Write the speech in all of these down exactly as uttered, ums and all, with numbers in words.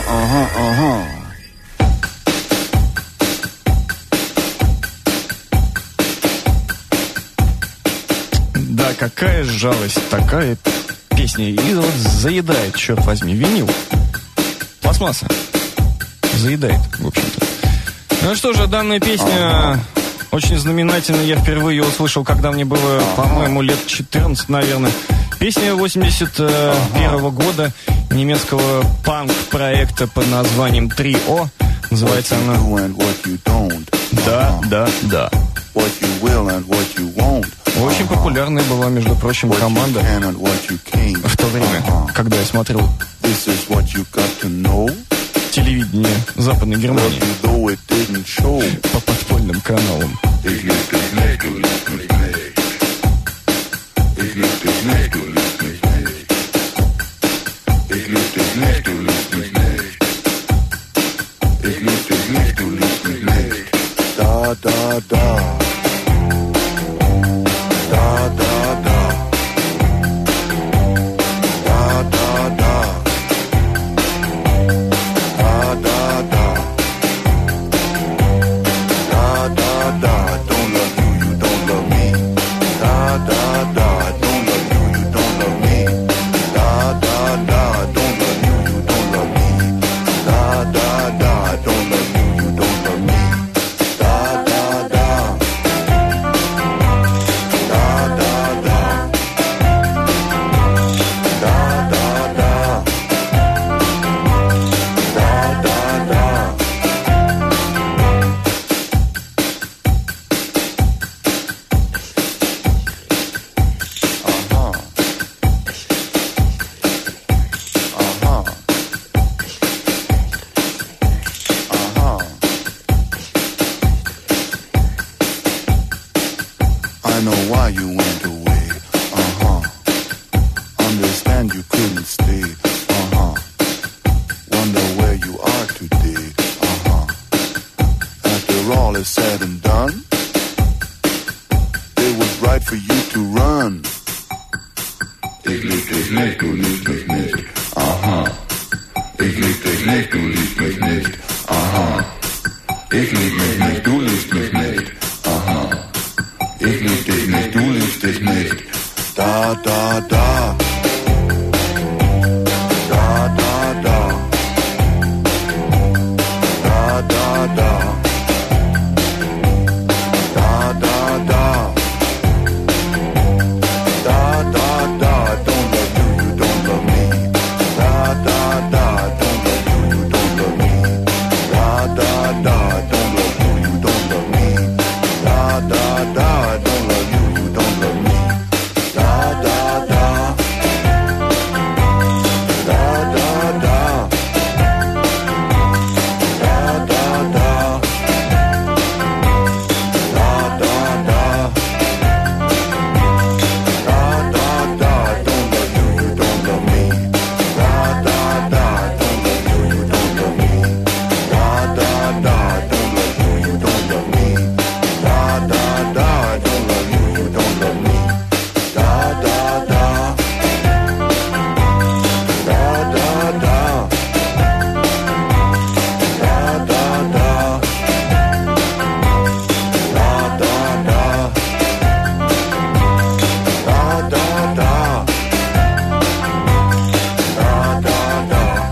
Ага, ага, ага. Да, какая жалость, такая песня. И вот заедает, черт возьми, винил. Пластмасса. Заедает, в общем-то. Ну что же, данная песня... Ага. Очень знаменательно, я впервые ее услышал, когда мне было, ага. по-моему, лет четырнадцать, наверное. Песня восемьдесят первого ага. года немецкого панк-проекта под названием три о. Называется она... Да, да, да. Очень популярная была, между прочим, команда в то время, когда я смотрел телевидение Западной Германии по подпольным каналам. Da da da, da da da, da da da, da da da, da da da. Don't love you, you don't love me. Da da da, don't love you, you don't love me. Da da da, don't love you, you don't love me. Da da da, don't love you, you don't love me. Da da da, da da da, da da da, da da da. Uh-huh. Uh-huh. Uh-huh. I know why you went away. Uh-huh. Understand you couldn't stay. Uh-huh. Wonder where you are today. Uh-huh. After all is said and done, it was right for you to run. Ich lieb dich nicht, du liebst mich nicht. Aha. Ich lieb dich nicht, du liebst mich nicht. Aha. Ich lieb mich nicht, du liebst mich nicht. Aha. Ich lieb dich nicht, du liebst dich nicht. Da, da, da. Da, da, da. Da, da, da. Da, da, da. Da, da, da. Don't love you, you don't love me. Da, da, da. Don't love you, you don't love me. Da, da, da. Don't love you, you don't love me. Da, da, da. Don't love you, you don't love me. Da, da, da. Da, da, da. Da, da, da. Da, da, da. Da, da, da. Don't love you, you don't love me. Da, da, da. Don't love you, you don't love me. Da, da, da. Don't love you, you don't love me. Da, da, da. Don't love you, you don't love me. Da, da, da. Da, da, da. Da, da, da. Da, da, da. Da, da, da. Da, da, da.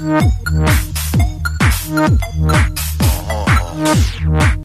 Uh-huh.